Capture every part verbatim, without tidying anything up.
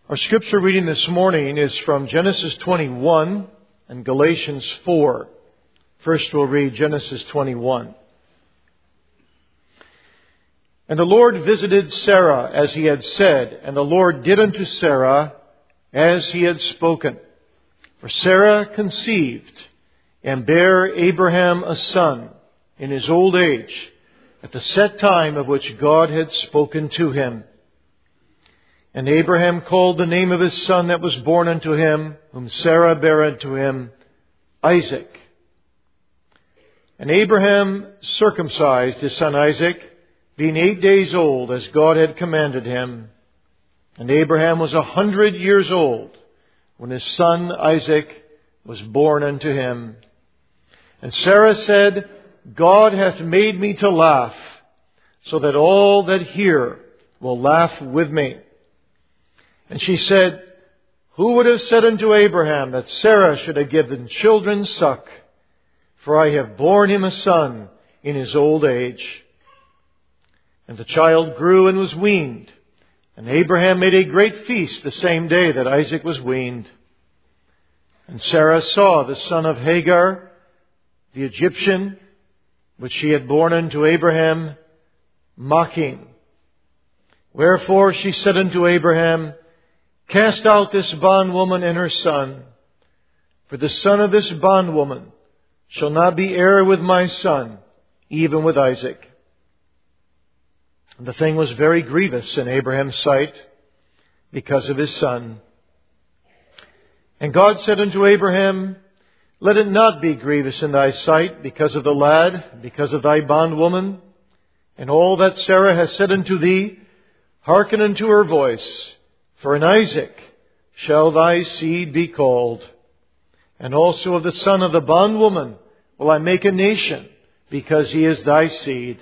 Our scripture reading this morning is from Genesis twenty-one and Galatians four. First we'll read Genesis twenty-one. And the Lord visited Sarah as he had said, and the Lord did unto Sarah as he had spoken. For Sarah conceived and bare Abraham a son in his old age, at the set time of which God had spoken to him. And Abraham called the name of his son that was born unto him, whom Sarah bare unto him, Isaac. And Abraham circumcised his son Isaac, being eight days old, as God had commanded him. And Abraham was a hundred years old when his son Isaac was born unto him. And Sarah said, God hath made me to laugh, so that all that hear will laugh with me. And she said, Who would have said unto Abraham that Sarah should have given children suck? For I have borne him a son in his old age. And the child grew and was weaned. And Abraham made a great feast the same day that Isaac was weaned. And Sarah saw the son of Hagar, the Egyptian, which she had borne unto Abraham, mocking. Wherefore she said unto Abraham, Cast out this bondwoman and her son, for the son of this bondwoman shall not be heir with my son, even with Isaac. And the thing was very grievous in Abraham's sight, because of his son. And God said unto Abraham, Let it not be grievous in thy sight, because of the lad, because of thy bondwoman, and all that Sarah has said unto thee, hearken unto her voice. For in Isaac shall thy seed be called. And also of the son of the bondwoman will I make a nation, because he is thy seed.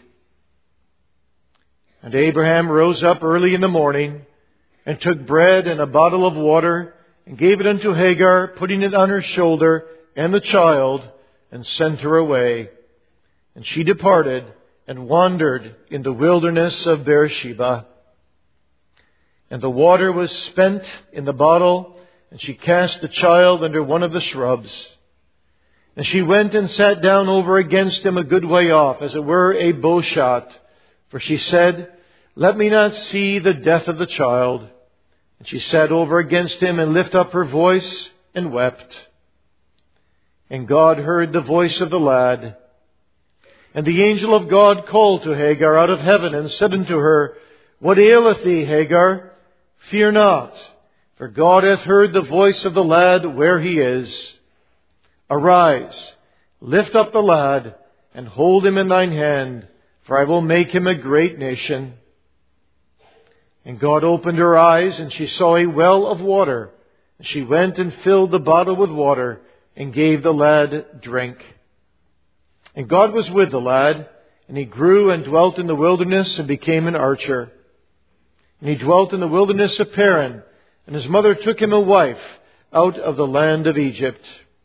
And Abraham rose up early in the morning, and took bread and a bottle of water, and gave it unto Hagar, putting it on her shoulder, and the child, and sent her away. And she departed, and wandered in the wilderness of Beersheba. And the water was spent in the bottle, and she cast the child under one of the shrubs. And she went and sat down over against him a good way off, as it were a bow shot. For she said, Let me not see the death of the child. And she sat over against him, and lifted up her voice, and wept. And God heard the voice of the lad. And the angel of God called to Hagar out of heaven, and said unto her, What aileth thee, Hagar? Fear not, for God hath heard the voice of the lad where he is. Arise, lift up the lad, and hold him in thine hand, for I will make him a great nation. And God opened her eyes, and she saw a well of water. And she went and filled the bottle with water, and gave the lad drink. And God was with the lad, and he grew and dwelt in the wilderness, and became an archer. And he dwelt in the wilderness of Paran, and his mother took him a wife out of the land of Egypt.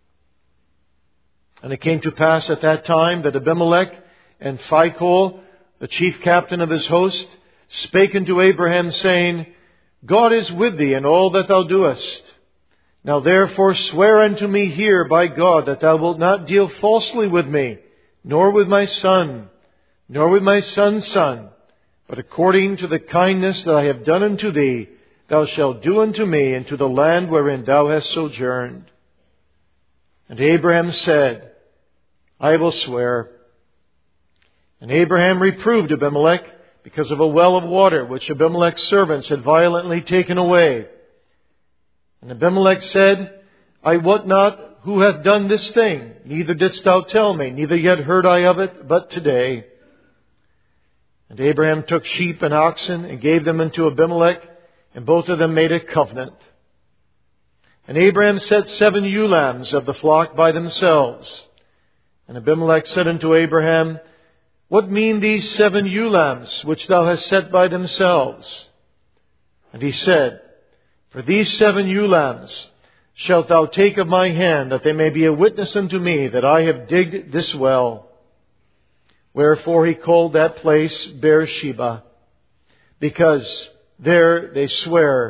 And it came to pass at that time that Abimelech and Phicol, the chief captain of his host, spake unto Abraham, saying, God is with thee in all that thou doest. Now therefore swear unto me here by God that thou wilt not deal falsely with me, nor with my son, nor with my son's son, but according to the kindness that I have done unto thee, thou shalt do unto me into the land wherein thou hast sojourned. And Abraham said, I will swear. And Abraham reproved Abimelech because of a well of water which Abimelech's servants had violently taken away. And Abimelech said, I wot not who hath done this thing, neither didst thou tell me, neither yet heard I of it, but today. And Abraham took sheep and oxen, and gave them unto Abimelech, and both of them made a covenant. And Abraham set seven ewe lambs of the flock by themselves. And Abimelech said unto Abraham, What mean these seven ewe lambs which thou hast set by themselves? And he said, For these seven ewe lambs shalt thou take of my hand, that they may be a witness unto me that I have digged this well. Wherefore he called that place Beersheba, because there they swear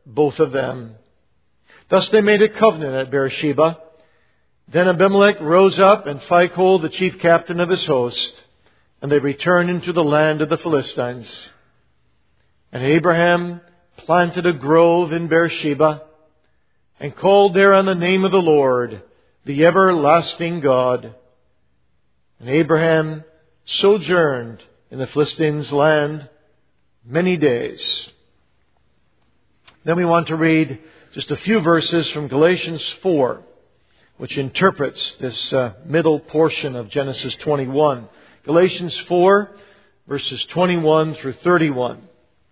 both of them. Thus they made a covenant at Beersheba. Then Abimelech rose up, and Phicol, the chief captain of his host, and they returned into the land of the Philistines. And Abraham planted a grove in Beersheba, and called there on the name of the Lord, the everlasting God. And Abraham sojourned in the Philistines' land many days. Then we want to read just a few verses from Galatians four, which interprets this uh, middle portion of Genesis twenty-one. Galatians four, verses twenty-one through thirty-one.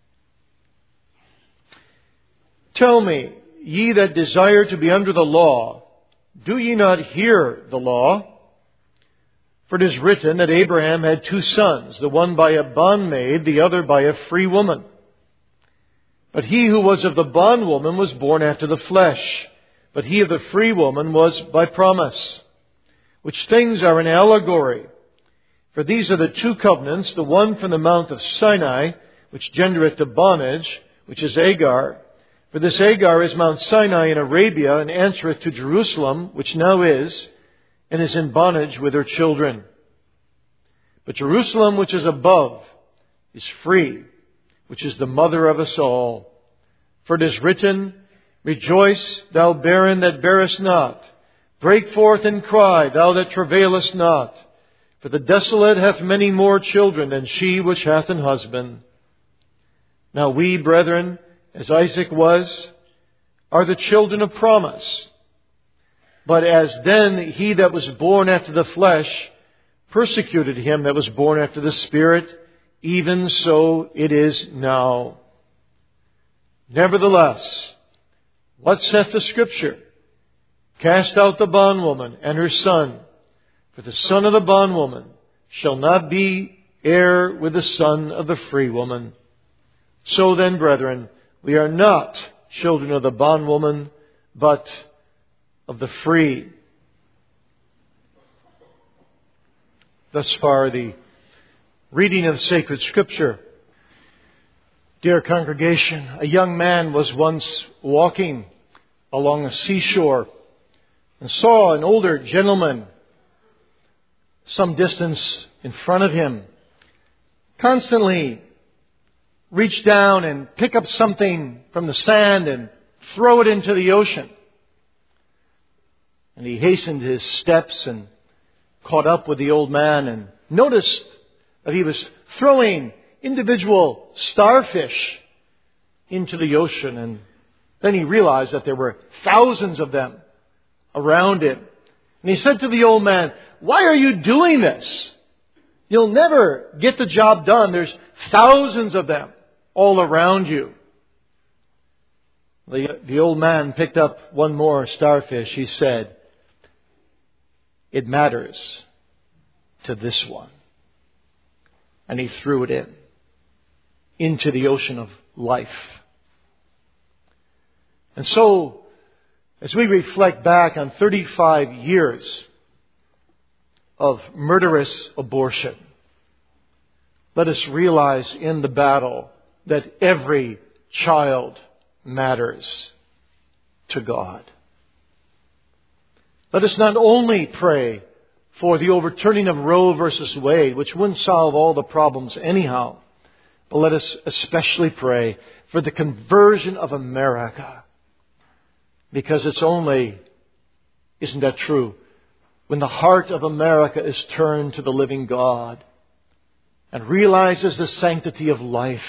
Tell me, ye that desire to be under the law, do ye not hear the law? For it is written that Abraham had two sons, the one by a bondmaid, the other by a free woman. But he who was of the bondwoman was born after the flesh, but he of the free woman was by promise. Which things are an allegory. For these are the two covenants, the one from the mount of Sinai, which gendereth to bondage, which is Agar. For this Agar is Mount Sinai in Arabia, and answereth to Jerusalem, which now is, and is in bondage with her children. But Jerusalem, which is above, is free, which is the mother of us all. For it is written, Rejoice, thou barren that bearest not. Break forth and cry, thou that travailest not. For the desolate hath many more children than she which hath an husband. Now we, brethren, as Isaac was, are the children of promise. But as then he that was born after the flesh persecuted him that was born after the Spirit, even so it is now. Nevertheless, what saith the Scripture? Cast out the bondwoman and her son, for the son of the bondwoman shall not be heir with the son of the free woman. So then, brethren, we are not children of the bondwoman, but of the free. Thus far, the reading of sacred Scripture. Dear congregation, a young man was once walking along a seashore and saw an older gentleman some distance in front of him constantly reach down and pick up something from the sand and throw it into the ocean. And he hastened his steps and caught up with the old man and noticed that he was throwing individual starfish into the ocean. And then he realized that there were thousands of them around him. And he said to the old man, "Why are you doing this? You'll never get the job done. There's thousands of them all around you." The, the old man picked up one more starfish. He said, "It matters to this one." And he threw it in, into the ocean of life. And so, as we reflect back on thirty-five years of murderous abortion, let us realize in the battle that every child matters to God. Let us not only pray for the overturning of Roe versus Wade, which wouldn't solve all the problems anyhow, but let us especially pray for the conversion of America. Because it's only, isn't that true, when the heart of America is turned to the living God and realizes the sanctity of life,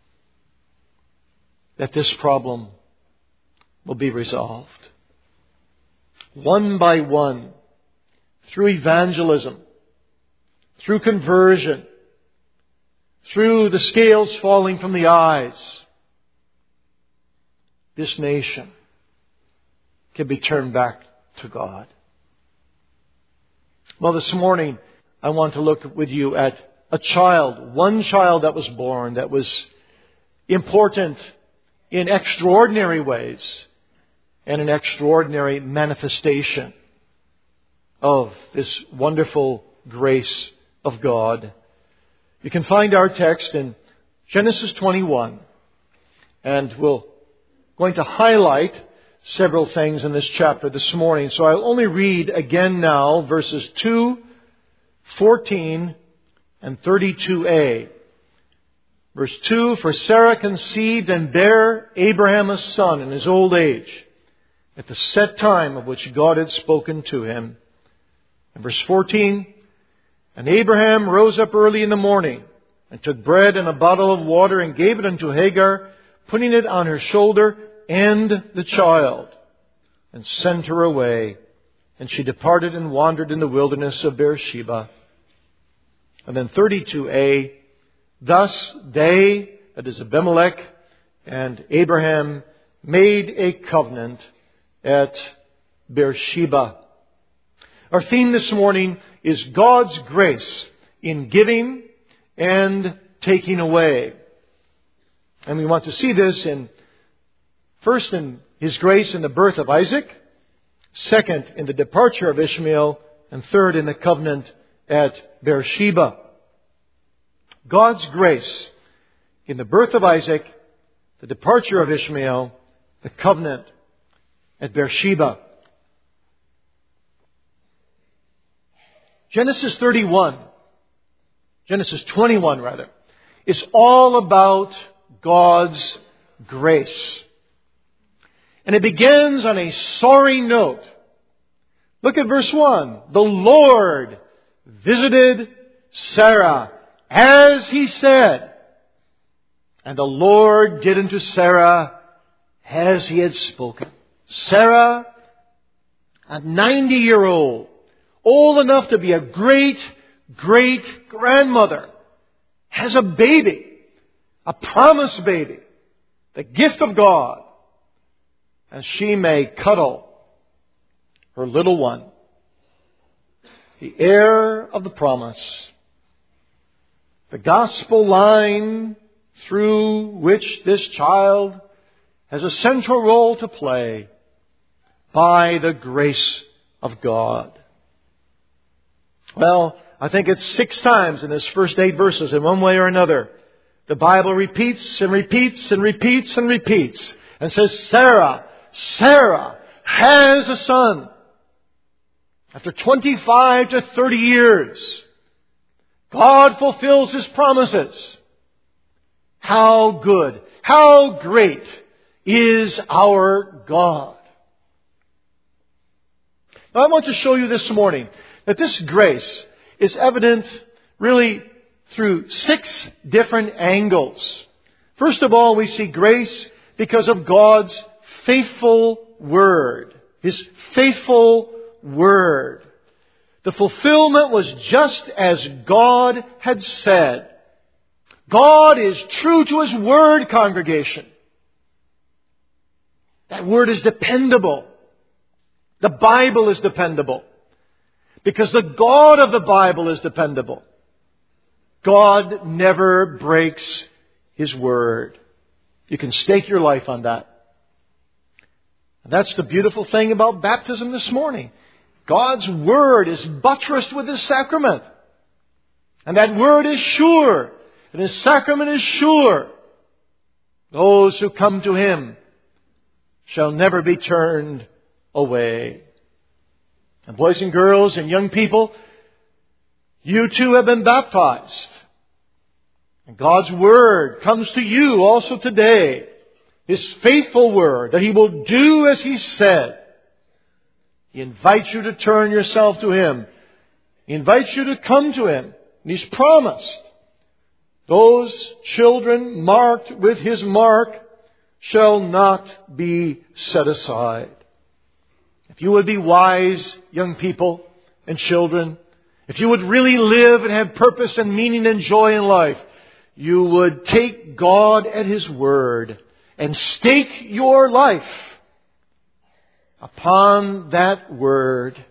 that this problem will be resolved. One by one, through evangelism, through conversion, through the scales falling from the eyes, this nation can be turned back to God. Well, this morning, I want to look with you at a child, one child that was born that was important in extraordinary ways and an extraordinary manifestation of this wonderful grace of God. You can find our text in Genesis twenty-one, and we'll going to highlight several things in this chapter this morning. So I'll only read again now verses two, fourteen, and thirty-two a. Verse two, for Sarah conceived and bare Abraham a son in his old age, at the set time of which God had spoken to him. And verse fourteen, and Abraham rose up early in the morning, and took bread and a bottle of water, and gave it unto Hagar, putting it on her shoulder and the child, and sent her away. And she departed and wandered in the wilderness of Beersheba. And then thirty-two a, thus they, that is Abimelech and Abraham, made a covenant at Beersheba. Our theme this morning is God's grace in giving and taking away. And we want to see this in, first in His grace in the birth of Isaac, second in the departure of Ishmael, and third in the covenant at Beersheba. God's grace in the birth of Isaac, the departure of Ishmael, the covenant at Beersheba. Genesis thirty-one, Genesis twenty-one rather, is all about God's grace. And it begins on a soaring note. Look at verse one. The Lord visited Sarah as He said, and the Lord did unto Sarah as He had spoken. Sarah, a ninety-year-old, old enough to be a great, great grandmother, has a baby, a promised baby, the gift of God, and she may cuddle her little one, the heir of the promise, the gospel line through which this child has a central role to play by the grace of God. Well, I think it's six times in this first eight verses in one way or another. The Bible repeats and repeats and repeats and repeats and says, Sarah, Sarah has a son. After twenty-five to thirty years, God fulfills His promises. How good, how great is our God. Now I want to show you this morning that this grace is evident really through six different angles. First of all, we see grace because of God's faithful word. His faithful word. The fulfillment was just as God had said. God is true to His word, congregation. That word is dependable. The Bible is dependable. Because the God of the Bible is dependable. God never breaks His word. You can stake your life on that. And that's the beautiful thing about baptism this morning. God's word is buttressed with His sacrament. And that word is sure. And His sacrament is sure. Those who come to Him shall never be turned away. And boys and girls and young people, you too have been baptized. And God's word comes to you also today. His faithful word that He will do as He said. He invites you to turn yourself to Him. He invites you to come to Him. And He's promised, those children marked with His mark shall not be set aside. If you would be wise, young people and children, if you would really live and have purpose and meaning and joy in life, you would take God at His word and stake your life upon that word.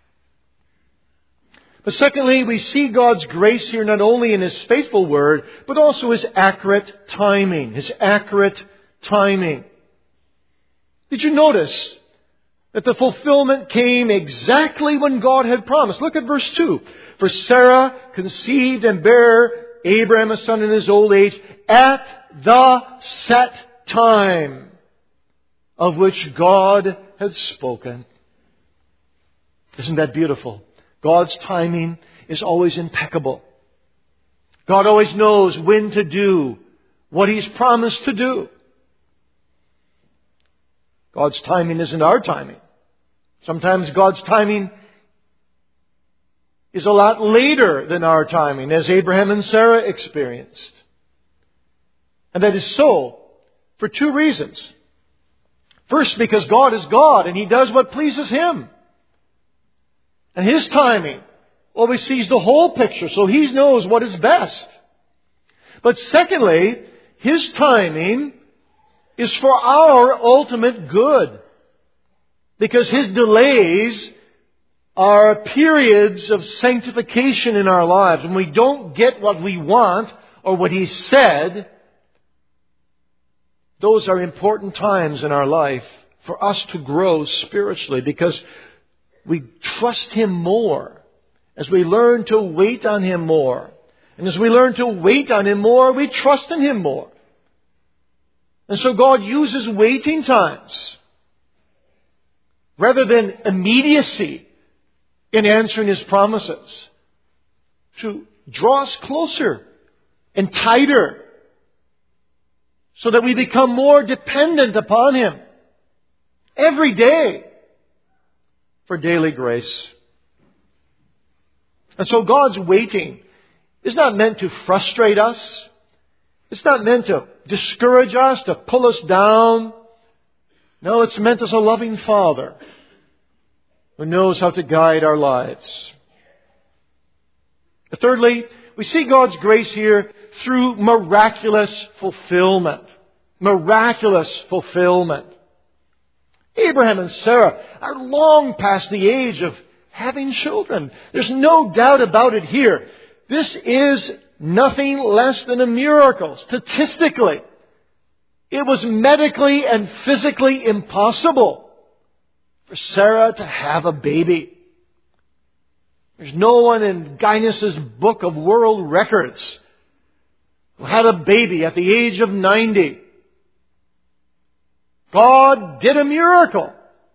But secondly, we see God's grace here not only in His faithful word, but also His accurate timing. His accurate timing. Did you notice that the fulfillment came exactly when God had promised? Look at verse two. For Sarah conceived and bare Abraham a son in his old age at the set time. of which God had spoken. Isn't that beautiful? God's timing is always impeccable. God always knows when to do what He's promised to do. God's timing isn't our timing. Sometimes God's timing is a lot later than our timing, as Abraham and Sarah experienced. And that is so for two reasons. First, because God is God and He does what pleases Him. And His timing always sees the whole picture, so He knows what is best. But secondly, His timing is for our ultimate good. Because His delays are periods of sanctification in our lives. When we don't get what we want or what He said, those are important times in our life for us to grow spiritually, because we trust Him more as we learn to wait on Him more. And as we learn to wait on Him more, we trust in Him more. And so God uses waiting times rather than immediacy in answering His promises to draw us closer and tighter so that we become more dependent upon Him every day for daily grace. And so God's waiting is not meant to frustrate us. It's not meant to discourage us, to pull us down. No, it's meant as a loving Father who knows how to guide our lives. Thirdly, we see God's grace here through miraculous fulfillment. Miraculous fulfillment. Abraham and Sarah are long past the age of having children. There's no doubt about it here. This is nothing less than a miracle. Statistically, it was medically and physically impossible for Sarah to have a baby. There's no one in Guinness's Book of World Records who had a baby at the age of ninety. God did a miracle.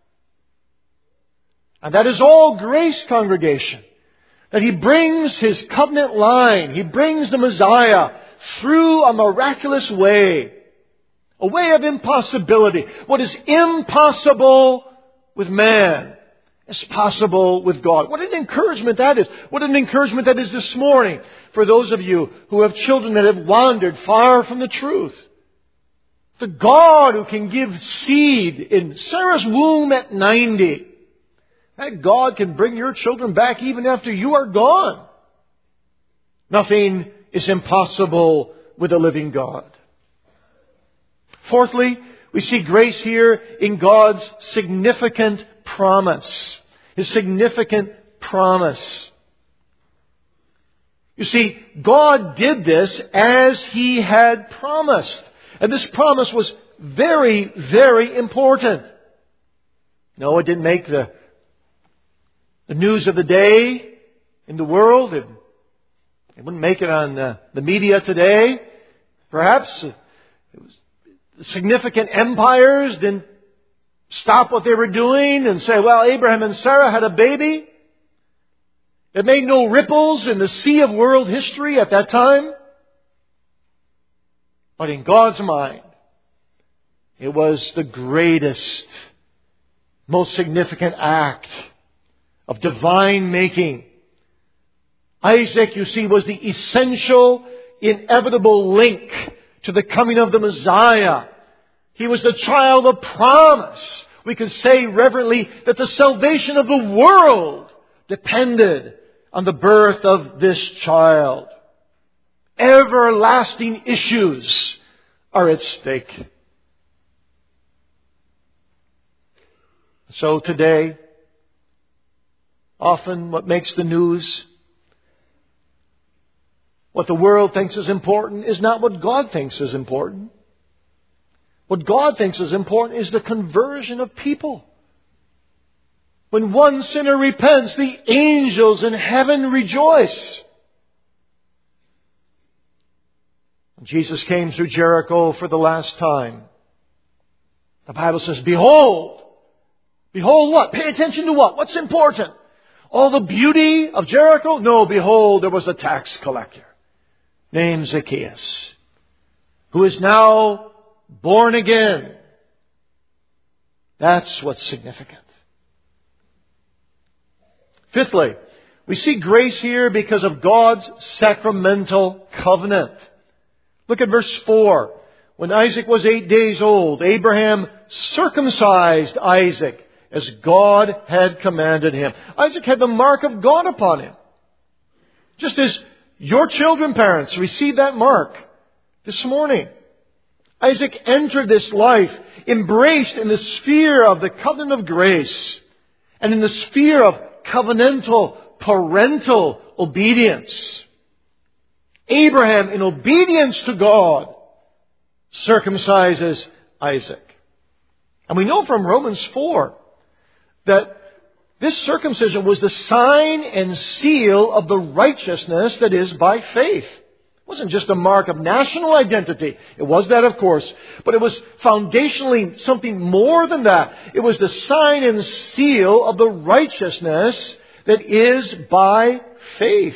And that is all grace, congregation. That He brings His covenant line. He brings the Messiah through a miraculous way. A way of impossibility. What is impossible with man is possible with God. What an encouragement that is. What an encouragement that is this morning for those of you who have children that have wandered far from the truth. The God who can give seed in Sarah's womb at ninety. That God can bring your children back even after you are gone. Nothing is impossible with a living God. Fourthly, we see grace here in God's significant promise. His significant promise. You see, God did this as He had promised. And this promise was very, very important. No, it didn't make the, the news of the day in the world. It, it wouldn't make it on the, the media today. Perhaps it was, the significant empires didn't stop what they were doing and say, well, Abraham and Sarah had a baby. It made no ripples in the sea of world history at that time. But in God's mind, it was the greatest, most significant act of divine making. Isaac, you see, was the essential, inevitable link to the coming of the Messiah. He was the child of promise. We could say reverently that the salvation of the world depended on the birth of this child. Everlasting issues are at stake. So today, often what makes the news, what the world thinks is important, is not what God thinks is important. What God thinks is important is the conversion of people. When one sinner repents, the angels in heaven rejoice. Jesus came through Jericho for the last time. The Bible says, behold. Behold what? Pay attention to what? What's important? All the beauty of Jericho? No, behold, there was a tax collector named Zacchaeus, who is now born again. That's what's significant. Fifthly, we see grace here because of God's sacramental covenant. Look at verse four. When Isaac was eight days old, Abraham circumcised Isaac as God had commanded him. Isaac had the mark of God upon him. Just as your children, parents, receive that mark this morning. Isaac entered this life embraced in the sphere of the covenant of grace and in the sphere of covenantal, parental obedience. Abraham, in obedience to God, circumcises Isaac. And we know from Romans four that this circumcision was the sign and seal of the righteousness that is by faith. It wasn't just a mark of national identity. It was that, of course. But it was foundationally something more than that. It was the sign and seal of the righteousness that is by faith.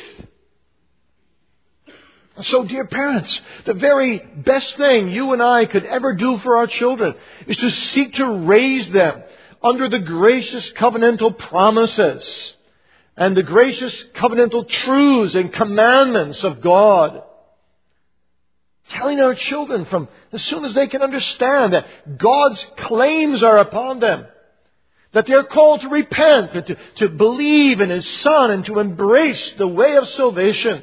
So, dear parents, the very best thing you and I could ever do for our children is to seek to raise them under the gracious covenantal promises and the gracious covenantal truths and commandments of God. Telling our children from as soon as they can understand that God's claims are upon them. That they're called to repent and to, to believe in His Son and to embrace the way of salvation.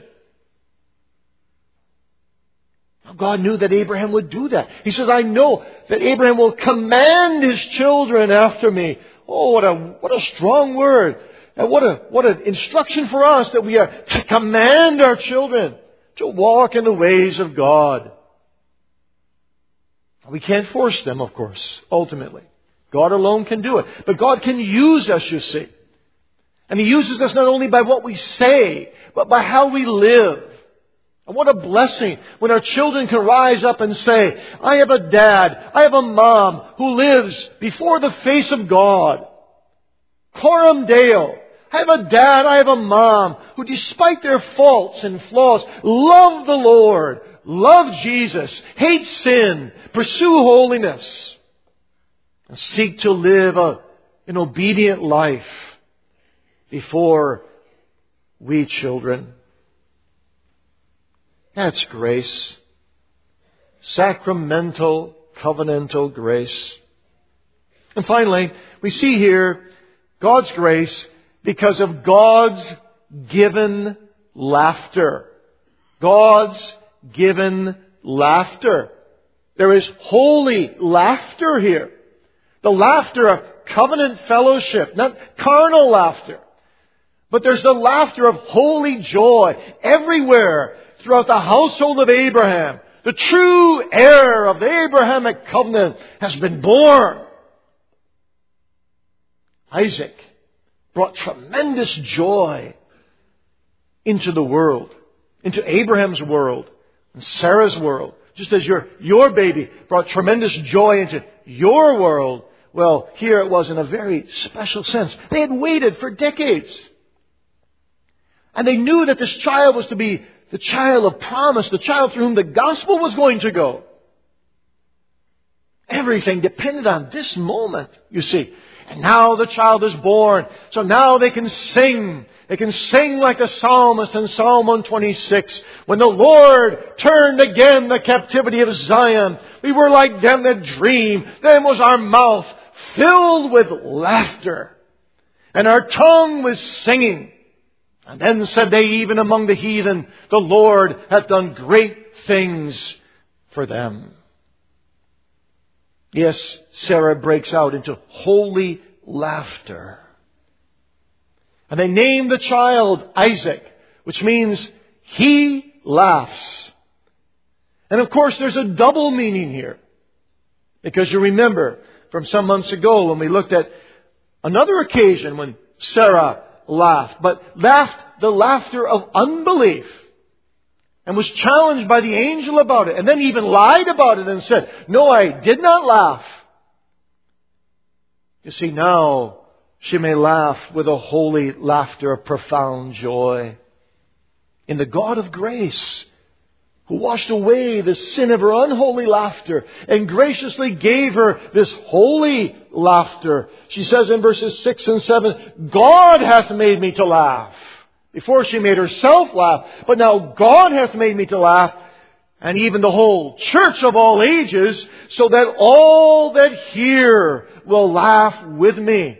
God knew that Abraham would do that. He says, I know that Abraham will command his children after me. Oh, what a what a strong word. And what a what an instruction for us that we are to command our children to walk in the ways of God. We can't force them, of course, ultimately. God alone can do it. But God can use us, you see. And He uses us not only by what we say, but by how we live. And what a blessing when our children can rise up and say, I have a dad, I have a mom who lives before the face of God. Coram Deo. I have a dad, I have a mom who, despite their faults and flaws, love the Lord, love Jesus, hate sin, pursue holiness, and seek to live a, an obedient life before we children. That's grace. Sacramental, covenantal grace. And finally, we see here God's grace because of God's given laughter. God's given laughter. There is holy laughter here. The laughter of covenant fellowship, not carnal laughter. But there's the laughter of holy joy everywhere throughout the household of Abraham. The true heir of the Abrahamic covenant has been born. Isaac brought tremendous joy into the world, into Abraham's world and Sarah's world. Just as your, your baby brought tremendous joy into your world, well, here it was in a very special sense. They had waited for decades. And they knew that this child was to be the child of promise, the child through whom the gospel was going to go. Everything depended on this moment, you see. And now the child is born. So now they can sing. They can sing like the psalmist in Psalm one twenty-six. When the Lord turned again the captivity of Zion, we were like them that dream. Then was our mouth filled with laughter, and our tongue was singing. And then said they even among the heathen, the Lord hath done great things for them. Yes, Sarah breaks out into holy laughter. And they name the child Isaac, which means he laughs. And of course there's a double meaning here. Because you remember from some months ago when we looked at another occasion when Sarah laughed, but laughed the laughter of unbelief and was challenged by the angel about it, and then even lied about it and said, no, I did not laugh. You see, now she may laugh with a holy laughter of profound joy in the God of grace, who washed away the sin of her unholy laughter and graciously gave her this holy laughter. She says in verses six and seven, God hath made me to laugh. Before she made herself laugh, but now God hath made me to laugh, and even the whole church of all ages, so that all that hear will laugh with me.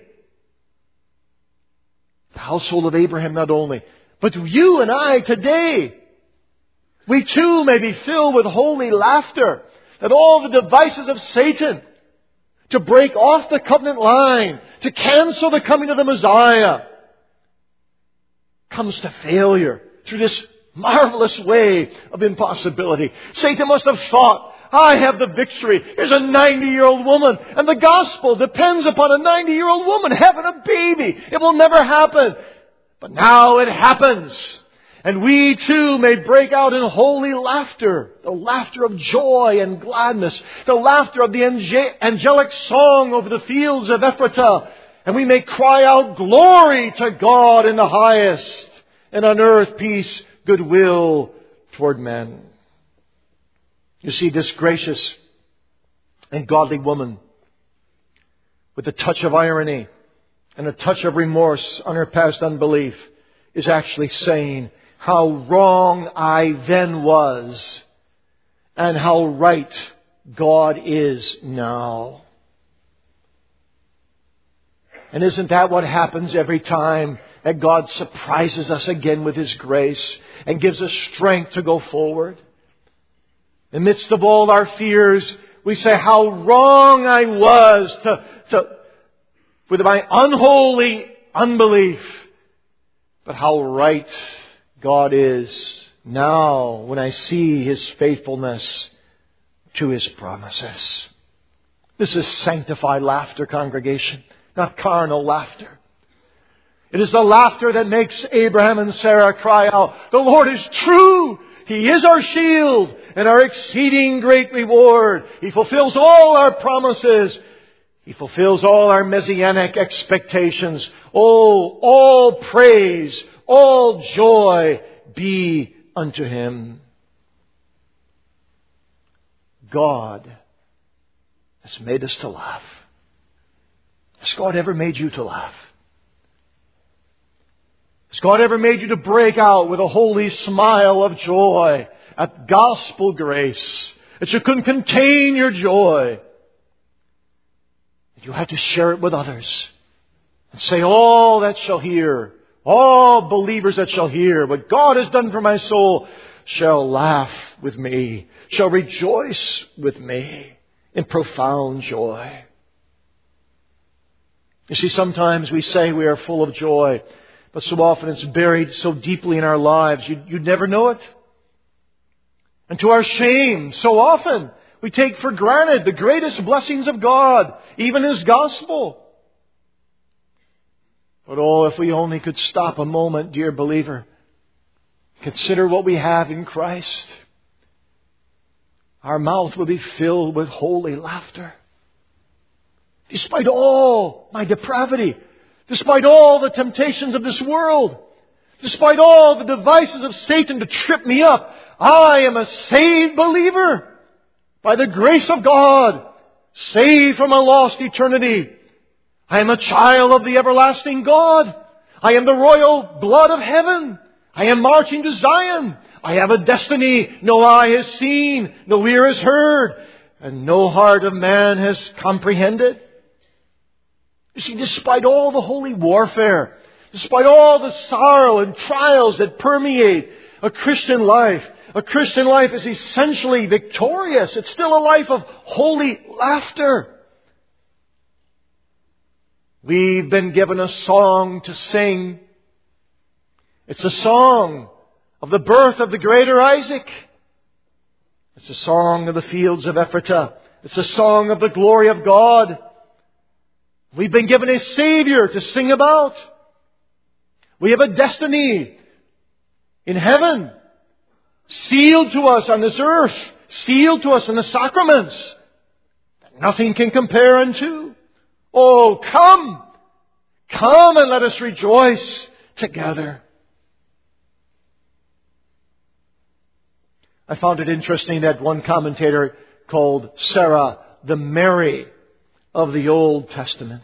The household of Abraham not only, but you and I today, we too may be filled with holy laughter, that all the devices of Satan to break off the covenant line, to cancel the coming of the Messiah, comes to failure through this marvelous way of impossibility. Satan must have thought, I have the victory. Here's a ninety-year-old woman, and the gospel depends upon a ninety-year-old woman having a baby. It will never happen. But now it happens. And we too may break out in holy laughter, the laughter of joy and gladness, the laughter of the ange- angelic song over the fields of Ephratah. And we may cry out, glory to God in the highest, and on earth peace, goodwill toward men. You see, this gracious and godly woman, with a touch of irony and a touch of remorse on her past unbelief, is actually saying, how wrong I then was, and how right God is now. And isn't that what happens every time that God surprises us again with His grace and gives us strength to go forward? In the midst of all our fears, we say, how wrong I was to, to, with my unholy unbelief. But how right God is now when I see His faithfulness to His promises. This is sanctified laughter, congregation, not carnal laughter. It is the laughter that makes Abraham and Sarah cry out, the Lord is true. He is our shield and our exceeding great reward. He fulfills all our promises. He fulfills all our messianic expectations. Oh, all praise, all joy be unto Him. God has made us to laugh. Has God ever made you to laugh? Has God ever made you to break out with a holy smile of joy at gospel grace, that you couldn't contain your joy? You had to share it with others and say, all that shall hear, all believers that shall hear what God has done for my soul shall laugh with me, shall rejoice with me in profound joy. You see, sometimes we say we are full of joy, but so often it's buried so deeply in our lives, you'd, you'd never know it. And to our shame, so often we take for granted the greatest blessings of God, even His gospel. But oh, if we only could stop a moment, dear believer, consider what we have in Christ. Our mouth will be filled with holy laughter. Despite all my depravity, despite all the temptations of this world, despite all the devices of Satan to trip me up, I am a saved believer. By the grace of God, saved from a lost eternity. I am a child of the everlasting God. I am the royal blood of heaven. I am marching to Zion. I have a destiny no eye has seen, no ear has heard, and no heart of man has comprehended. You see, despite all the holy warfare, despite all the sorrow and trials that permeate a Christian life, a Christian life is essentially victorious. It's still a life of holy laughter. We've been given a song to sing. It's a song of the birth of the greater Isaac. It's a song of the fields of Ephratah. It's a song of the glory of God. We've been given a Savior to sing about. We have a destiny in heaven, sealed to us on this earth, sealed to us in the sacraments, that nothing can compare unto. Oh, come! Come and let us rejoice together. I found it interesting that one commentator called Sarah the Mary of the Old Testament.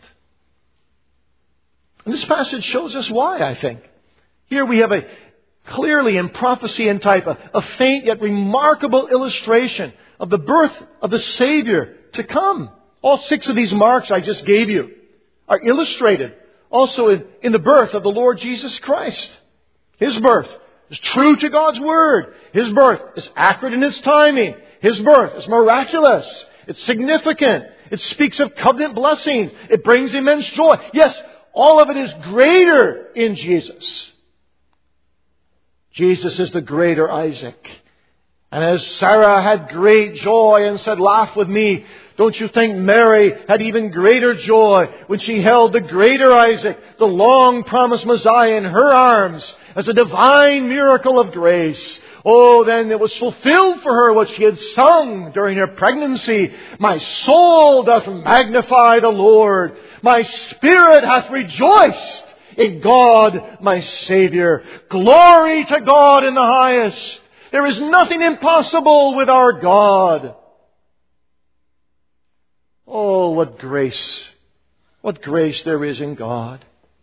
And this passage shows us why, I think. Here we have a clearly in prophecy and type, a, a faint yet remarkable illustration of the birth of the Savior to come. All six of these marks I just gave you are illustrated also in, in the birth of the Lord Jesus Christ. His birth is true to God's Word. His birth is accurate in its timing. His birth is miraculous. It's significant. It speaks of covenant blessings. It brings immense joy. Yes, all of it is greater in Jesus. Jesus is the greater Isaac. And as Sarah had great joy and said, laugh with me, don't you think Mary had even greater joy when she held the greater Isaac, the long-promised Messiah, in her arms as a divine miracle of grace? Oh, then it was fulfilled for her what she had sung during her pregnancy. My soul doth magnify the Lord. My spirit hath rejoiced in God my Savior. Glory to God in the highest. There is nothing impossible with our God. Oh, what grace. What grace there is in God.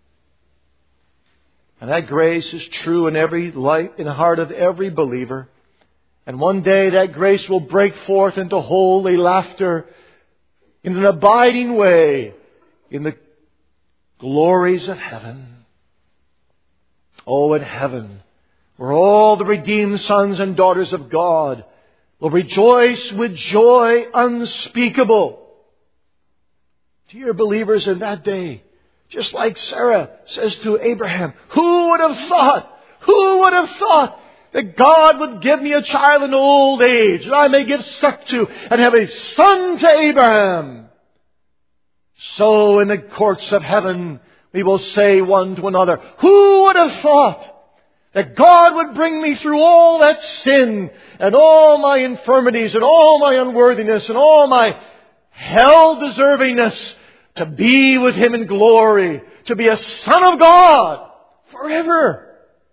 And that grace is true in every life, in the heart of every believer. And one day that grace will break forth into holy laughter in an abiding way in the glories of heaven. Oh, in heaven, where all the redeemed sons and daughters of God will rejoice with joy unspeakable. Dear believers, in that day, just like Sarah says to Abraham, who would have thought, who would have thought that God would give me a child in old age that I may give suck to and have a son to Abraham? So in the courts of heaven, we will say one to another, who would have thought that God would bring me through all that sin and all my infirmities and all my unworthiness and all my hell-deservingness to be with Him in glory, to be a son of God forever.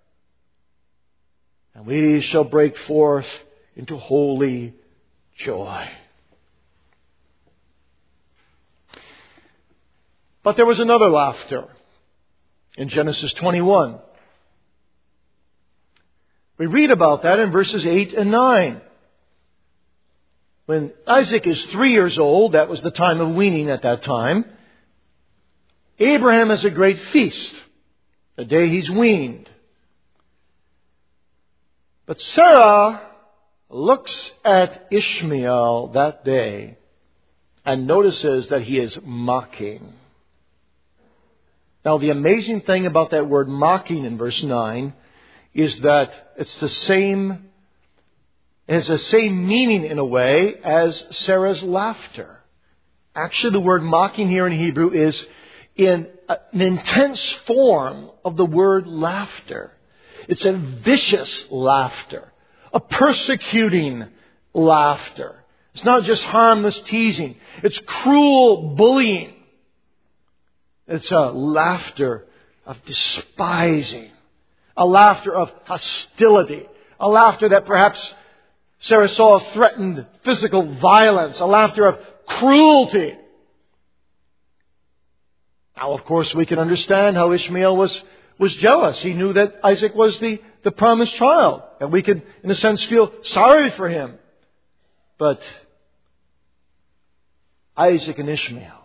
And we shall break forth into holy joy. But there was another laughter in Genesis twenty-one. We read about that in verses eight and nine. When Isaac is three years old, that was the time of weaning at that time, Abraham has a great feast, the day he's weaned. But Sarah looks at Ishmael that day and notices that he is mocking. Now, the amazing thing about that word mocking in verse nine is that it's the same, it has the same meaning in a way as Sarah's laughter. Actually, the word mocking here in Hebrew is in an intense form of the word laughter. It's a vicious laughter, a persecuting laughter. It's not just harmless teasing. It's cruel bullying. It's a laughter of despising, a laughter of hostility, a laughter that perhaps Sarah saw threatened physical violence, a laughter of cruelty. Now, of course, we can understand how Ishmael was, was jealous. He knew that Isaac was the, the promised child. And we could, in a sense, feel sorry for him. But Isaac and Ishmael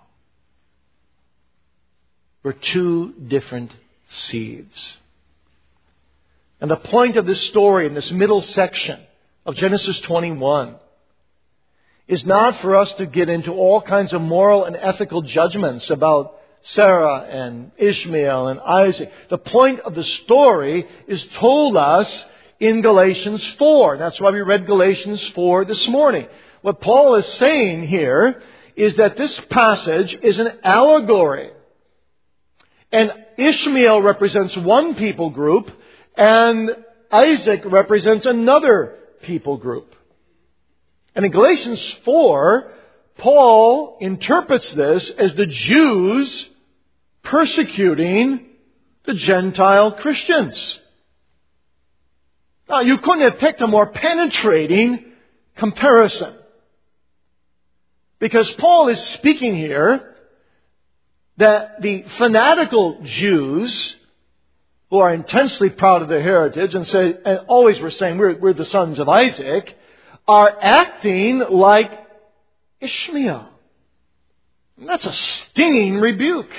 were two different seeds. And the point of this story in this middle section of Genesis twenty-one is not for us to get into all kinds of moral and ethical judgments about Sarah and Ishmael and Isaac. The point of the story is told us in Galatians four. That's why we read Galatians four this morning. What Paul is saying here is that this passage is an allegory. And Ishmael represents one people group, and Isaac represents another people group. And in Galatians four, Paul interprets this as the Jews persecuting the Gentile Christians. Now, you couldn't have picked a more penetrating comparison. Because Paul is speaking here that the fanatical Jews, who are intensely proud of their heritage and say, and always were saying we're, we're the sons of Isaac, are acting like Ishmael. And that's a stinging rebuke.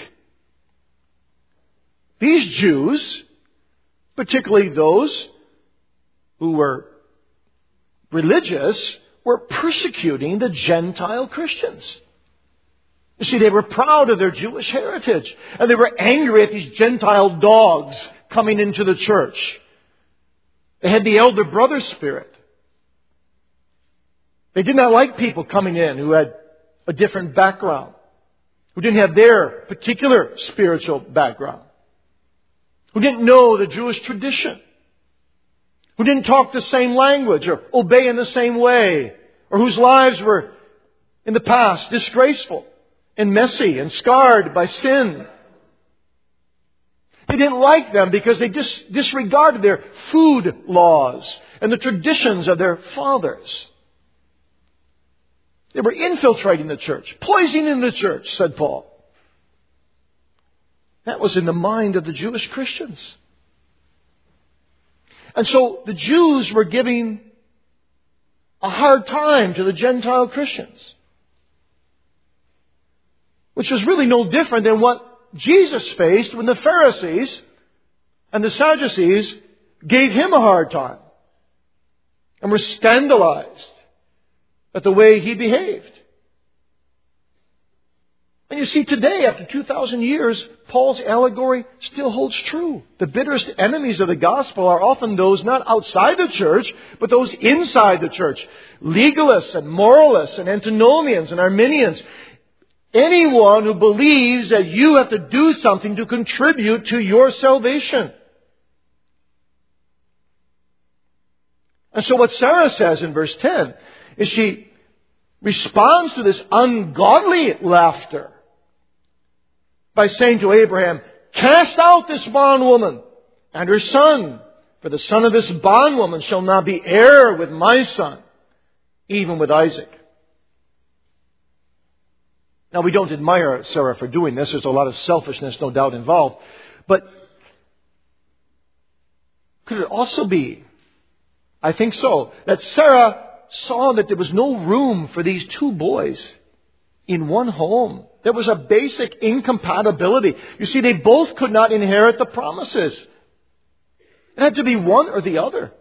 These Jews, particularly those who were religious, were persecuting the Gentile Christians. You see, they were proud of their Jewish heritage. And they were angry at these Gentile dogs coming into the church. They had the elder brother spirit. They did not like people coming in who had a different background, who didn't have their particular spiritual background, who didn't know the Jewish tradition, who didn't talk the same language or obey in the same way, or whose lives were in the past disgraceful and messy and scarred by sin. They didn't like them because they dis- disregarded their food laws and the traditions of their fathers. They were infiltrating the church, poisoning the church, said Paul. That was in the mind of the Jewish Christians. And so the Jews were giving a hard time to the Gentile Christians, which was really no different than what Jesus faced when the Pharisees and the Sadducees gave him a hard time and were scandalized at the way he behaved. And you see, today, after two thousand years, Paul's allegory still holds true. The bitterest enemies of the gospel are often those not outside the church, but those inside the church. Legalists and moralists and antinomians and Arminians. Anyone who believes that you have to do something to contribute to your salvation. And so what Sarah says in verse ten is she responds to this ungodly laughter by saying to Abraham, "Cast out this bondwoman and her son, for the son of this bondwoman shall not be heir with my son, even with Isaac." Now, we don't admire Sarah for doing this. There's a lot of selfishness, no doubt, involved. But could it also be, I think so, that Sarah saw that there was no room for these two boys in one home? There was a basic incompatibility. You see, they both could not inherit the promises. It had to be one or the other.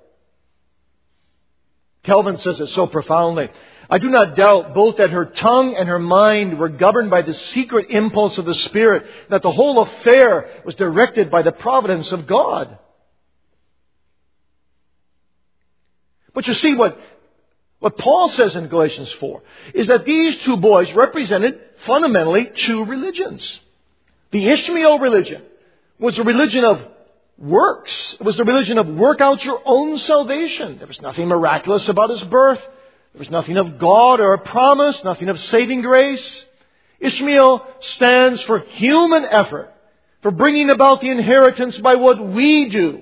Calvin says it so profoundly. "I do not doubt both that her tongue and her mind were governed by the secret impulse of the Spirit, that the whole affair was directed by the providence of God." But you see, what, what Paul says in Galatians four is that these two boys represented fundamentally two religions. The Ishmael religion was a religion of works. It was the religion of work out your own salvation. There was nothing miraculous about his birth. There was nothing of God or a promise, nothing of saving grace. Ishmael stands for human effort, for bringing about the inheritance by what we do.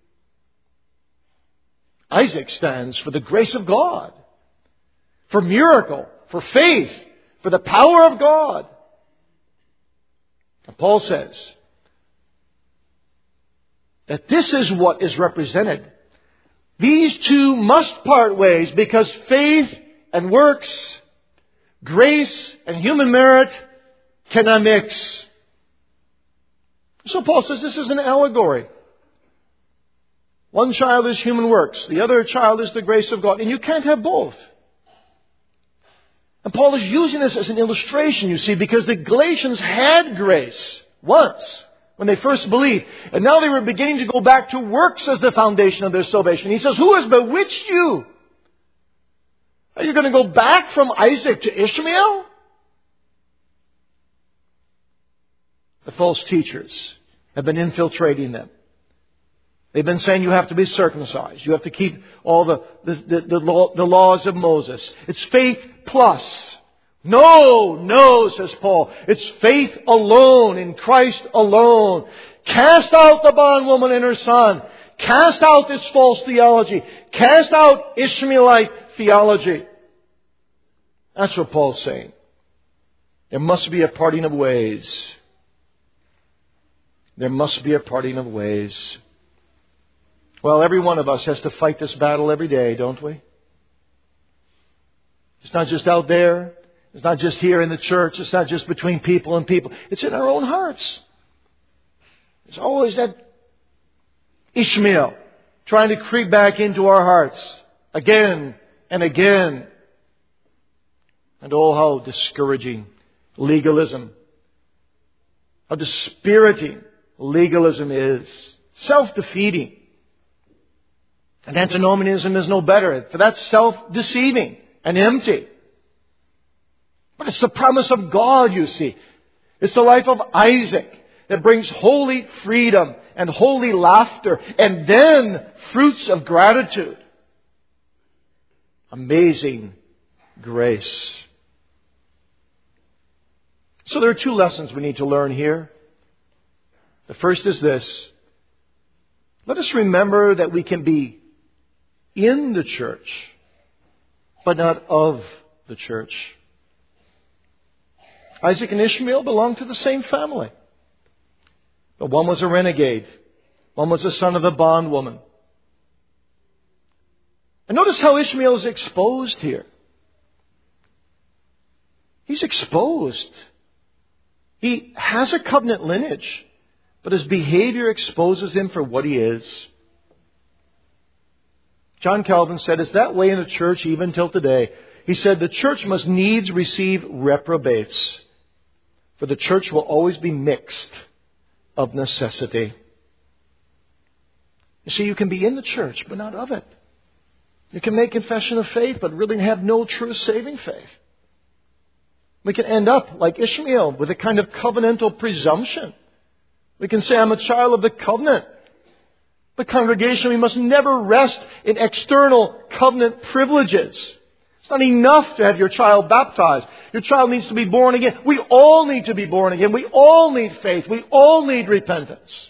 Isaac stands for the grace of God, for miracle, for faith, for the power of God. And Paul says that this is what is represented. These two must part ways because faith and works, grace and human merit cannot mix. So Paul says this is an allegory. One child is human works. The other child is the grace of God. And you can't have both. And Paul is using this as an illustration, you see, because the Galatians had grace once when they first believed. And now they were beginning to go back to works as the foundation of their salvation. He says, "Who has bewitched you? Are you going to go back from Isaac to Ishmael?" The false teachers have been infiltrating them. They've been saying you have to be circumcised. You have to keep all the, the, the, the, law, the laws of Moses. It's faith plus No, no, says Paul. It's faith alone, in Christ alone. Cast out the bondwoman and her son. Cast out this false theology. Cast out Ishmaelite theology. That's what Paul's saying. There must be a parting of ways. There must be a parting of ways. Well, every one of us has to fight this battle every day, don't we? It's not just out there. It's not just here in the church. It's not just between people and people. It's in our own hearts. There's always that Ishmael trying to creep back into our hearts again and again. And oh, how discouraging legalism, how dispiriting legalism is. Self-defeating. And antinomianism is no better, for that's self-deceiving and empty. But it's the promise of God, you see. It's the life of Isaac that brings holy freedom and holy laughter and then fruits of gratitude. Amazing grace. So there are two lessons we need to learn here. The first is this. Let us remember that we can be in the church, but not of the church. Isaac and Ishmael belonged to the same family. But one was a renegade. One was the son of a bondwoman. And notice how Ishmael is exposed here. He's exposed. He has a covenant lineage, but his behavior exposes him for what he is. John Calvin said, it's that way in the church even till today. He said, the church must needs receive reprobates, for the church will always be mixed of necessity. You see, you can be in the church, but not of it. You can make confession of faith, but really have no true saving faith. We can end up like Ishmael with a kind of covenantal presumption. We can say, I'm a child of the covenant. The congregation, we must never rest in external covenant privileges. It's not enough to have your child baptized. Your child needs to be born again. We all need to be born again. We all need faith. We all need repentance.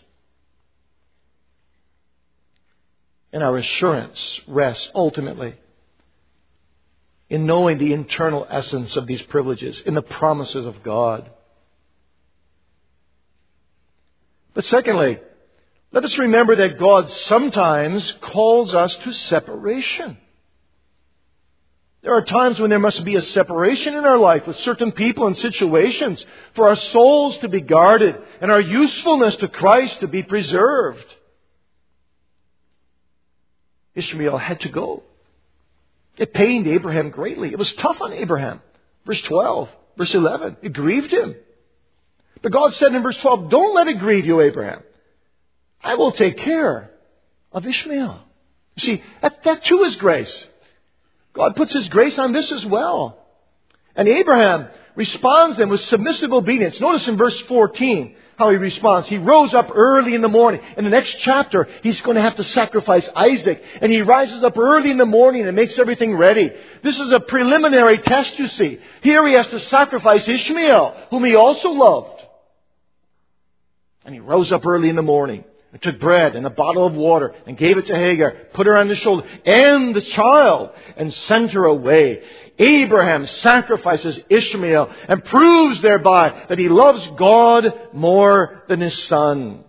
And our assurance rests ultimately in knowing the internal essence of these privileges, in the promises of God. But secondly, let us remember that God sometimes calls us to separation. There are times when there must be a separation in our life with certain people and situations for our souls to be guarded and our usefulness to Christ to be preserved. Ishmael had to go. It pained Abraham greatly. It was tough on Abraham. Verse twelve, verse eleven, it grieved him. But God said in verse twelve, don't let it grieve you, Abraham. I will take care of Ishmael. You see, that, that too is grace. God puts His grace on this as well. And Abraham responds then with submissive obedience. Notice in verse fourteen how he responds. He rose up early in the morning. In the next chapter, he's going to have to sacrifice Isaac. And he rises up early in the morning and makes everything ready. This is a preliminary test, you see. Here he has to sacrifice Ishmael, whom he also loved. And he rose up early in the morning and took bread and a bottle of water and gave it to Hagar, put her on the shoulder and the child, and sent her away. Abraham sacrifices Ishmael and proves thereby that he loves God more than his son.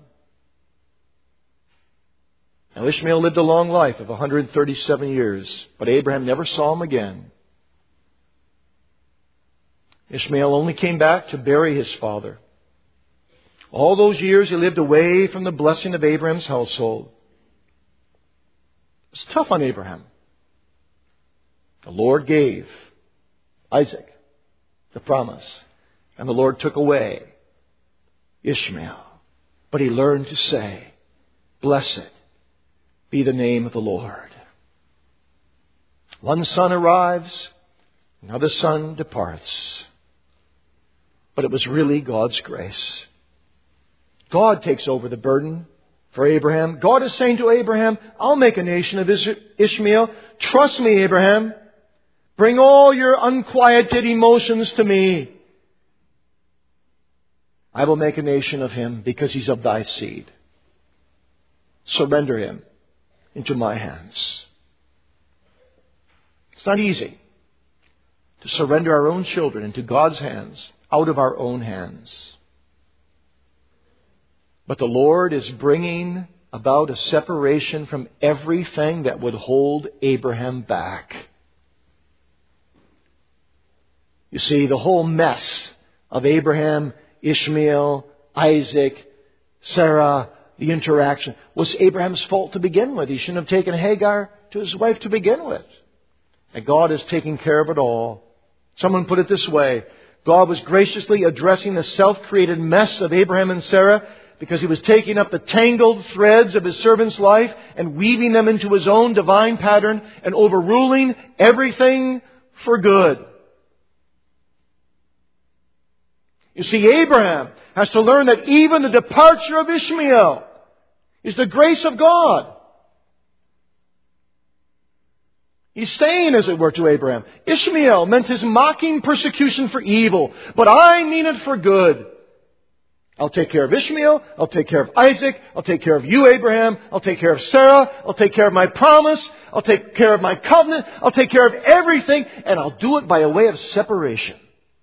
Now Ishmael lived a long life of one hundred thirty-seven years, but Abraham never saw him again. Ishmael only came back to bury his father. All those years he lived away from the blessing of Abraham's household. It was tough on Abraham. The Lord gave Isaac the promise, and the Lord took away Ishmael. But he learned to say, blessed be the name of the Lord. One son arrives, another son departs. But it was really God's grace. God takes over the burden for Abraham. God is saying to Abraham, I'll make a nation of Ishmael. Trust me, Abraham. Bring all your unquieted emotions to me. I will make a nation of him because he's of thy seed. Surrender him into my hands. It's not easy to surrender our own children into God's hands, out of our own hands. But the Lord is bringing about a separation from everything that would hold Abraham back. You see, the whole mess of Abraham, Ishmael, Isaac, Sarah, the interaction, was Abraham's fault to begin with. He shouldn't have taken Hagar to his wife to begin with. And God is taking care of it all. Someone put it this way: God was graciously addressing the self-created mess of Abraham and Sarah because he was taking up the tangled threads of his servant's life and weaving them into his own divine pattern and overruling everything for good. You see, Abraham has to learn that even the departure of Ishmael is the grace of God. He's saying, as it were, to Abraham, Ishmael meant his mocking persecution for evil, but I mean it for good. I'll take care of Ishmael. I'll take care of Isaac. I'll take care of you, Abraham. I'll take care of Sarah. I'll take care of my promise. I'll take care of my covenant. I'll take care of everything, and I'll do it by a way of separation.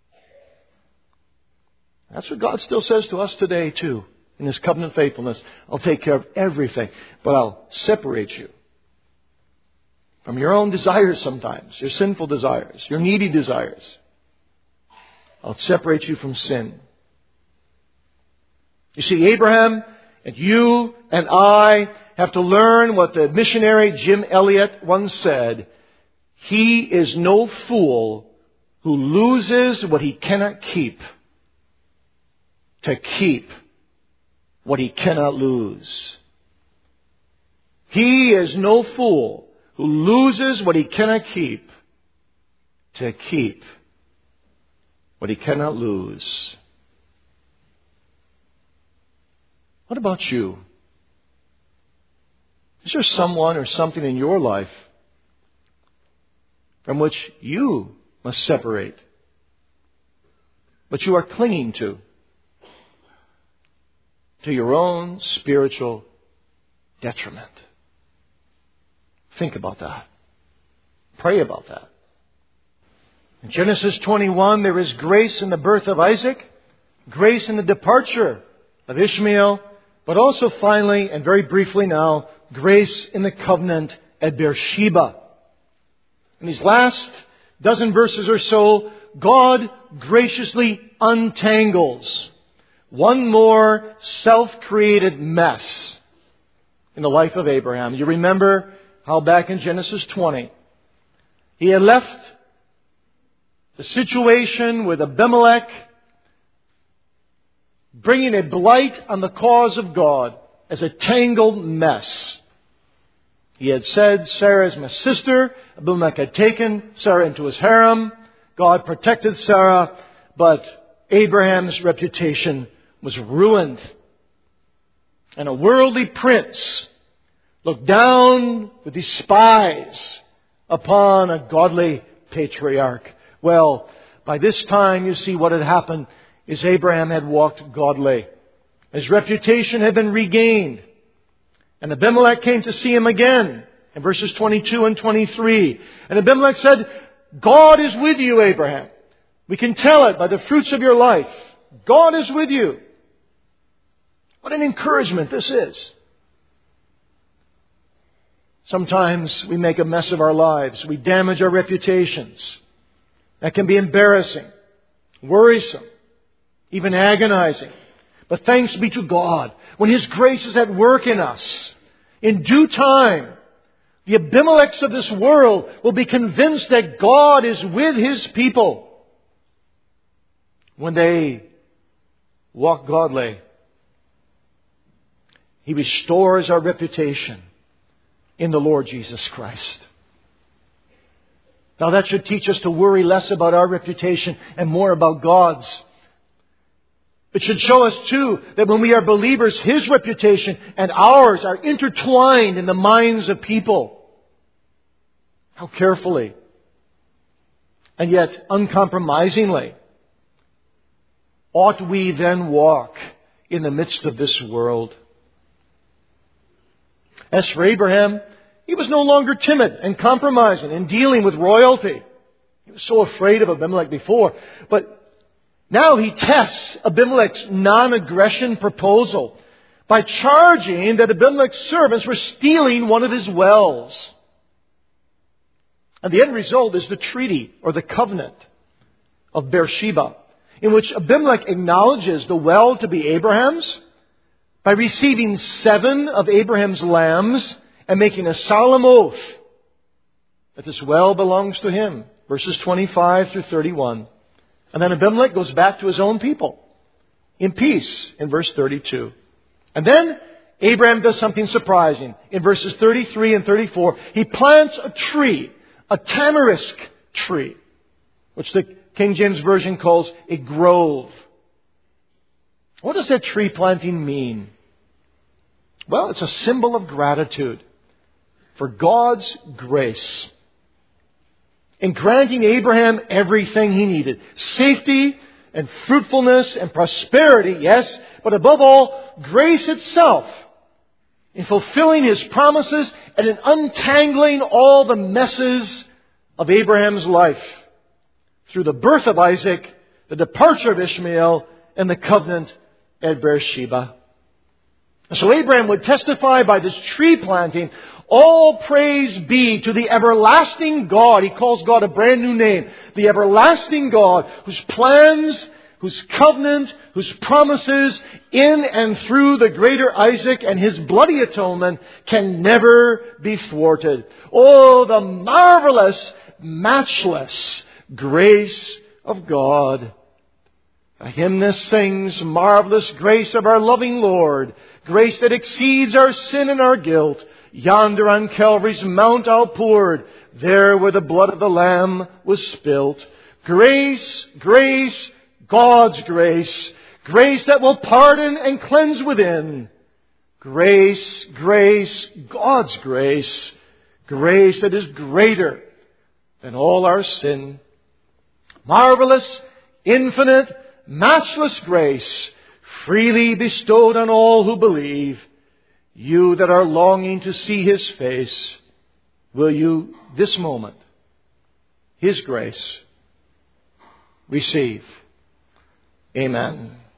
That's what God still says to us today, too, in His covenant faithfulness. I'll take care of everything, but I'll separate you from your own desires sometimes, your sinful desires, your needy desires. I'll separate you from sin. You see, Abraham and you and I have to learn what the missionary Jim Elliot once said. He is no fool who loses what he cannot keep to keep what he cannot lose. He is no fool who loses what he cannot keep to keep what he cannot lose. What about you? Is there someone or something in your life from which you must separate, but you are clinging to, to your own spiritual detriment? Think about that. Pray about that. In Genesis twenty-one, there is grace in the birth of Isaac, grace in the departure of Ishmael, but also finally, and very briefly now, grace in the covenant at Beersheba. In these last dozen verses or so, God graciously untangles one more self-created mess in the life of Abraham. You remember how back in Genesis twenty, he had left the situation with Abimelech, bringing a blight on the cause of God as a tangled mess. He had said, Sarah is my sister. Abimelech had taken Sarah into his harem. God protected Sarah, but Abraham's reputation was ruined. And a worldly prince looked down with despise upon a godly patriarch. Well, by this time, you see, what had happened is Abraham had walked godly. His reputation had been regained. And Abimelech came to see him again in verses twenty-two and twenty-three. And Abimelech said, God is with you, Abraham. We can tell it by the fruits of your life. God is with you. What an encouragement this is. Sometimes we make a mess of our lives. We damage our reputations. That can be embarrassing, worrisome, even agonizing. But thanks be to God, when His grace is at work in us, in due time, the Abimelechs of this world will be convinced that God is with His people when they walk godly. He restores our reputation in the Lord Jesus Christ. Now that should teach us to worry less about our reputation and more about God's. It should show us too that when we are believers, His reputation and ours are intertwined in the minds of people. How carefully and yet uncompromisingly, ought we then walk in the midst of this world? As for Abraham, he was no longer timid and compromising in dealing with royalty. He was so afraid of Abimelech before. But now he tests Abimelech's non-aggression proposal by charging that Abimelech's servants were stealing one of his wells. And the end result is the treaty or the covenant of Beersheba, in which Abimelech acknowledges the well to be Abraham's by receiving seven of Abraham's lambs and making a solemn oath that this well belongs to him. Verses twenty-five through thirty-one. And then Abimelech goes back to his own people in peace in verse thirty-two. And then Abraham does something surprising. In verses thirty-three and thirty-four, he plants a tree, a tamarisk tree, which the King James Version calls a grove. What does that tree planting mean? Well, it's a symbol of gratitude for God's grace in granting Abraham everything he needed. Safety and fruitfulness and prosperity, yes, but above all, grace itself in fulfilling His promises and in untangling all the messes of Abraham's life through the birth of Isaac, the departure of Ishmael, and the covenant at Beersheba. And so Abraham would testify by this tree planting, all praise be to the everlasting God. He calls God a brand new name. The everlasting God whose plans, whose covenant, whose promises in and through the greater Isaac and his bloody atonement can never be thwarted. Oh, the marvelous, matchless grace of God. A hymn that sings, marvelous grace of our loving Lord, grace that exceeds our sin and our guilt, yonder on Calvary's mount outpoured, there where the blood of the Lamb was spilt. Grace, grace, God's grace, grace that will pardon and cleanse within. Grace, grace, God's grace, grace that is greater than all our sin. Marvelous, infinite, matchless grace, freely bestowed on all who believe. You that are longing to see His face, will you this moment, His grace, receive? Amen.